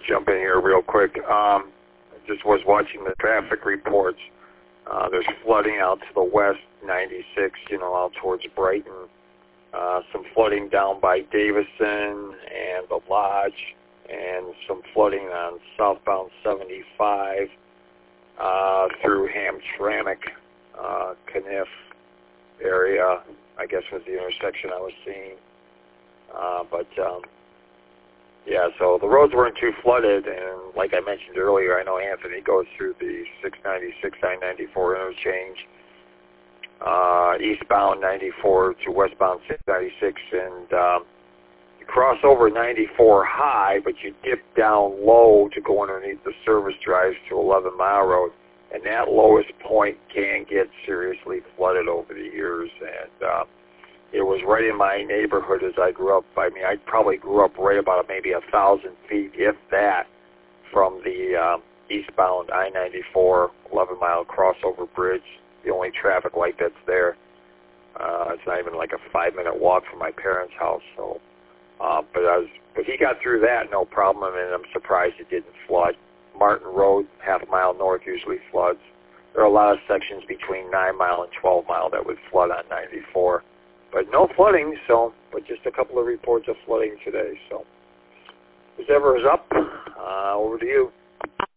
jump in here real quick. I just was watching the traffic reports. There's flooding out to the west, 96, out towards Brighton. Some flooding down by Davison and the Lodge, and some flooding on southbound 75 through Hamtramck, Caniff area, I guess was the intersection I was seeing. Yeah, so the roads weren't too flooded, and like I mentioned earlier, I know Anthony goes through the 696, I-94 interchange, eastbound 94 to westbound 696, and you cross over 94 high, but you dip down low to go underneath the service drives to 11 Mile Road, and that lowest point can get seriously flooded over the years, and it was right in my neighborhood as I grew up. I mean, I probably grew up right about maybe 1,000 feet, if that, from the eastbound I-94 11-mile crossover bridge, the only traffic light that's there. It's not even like a 5-minute walk from my parents' house. So, but he got through that no problem, and I'm surprised it didn't flood. Martin Road, half a mile north, usually floods. There are a lot of sections between 9 Mile and 12 Mile that would flood on 94. But no flooding, but just a couple of reports of flooding today. So, whoever is up, over to you.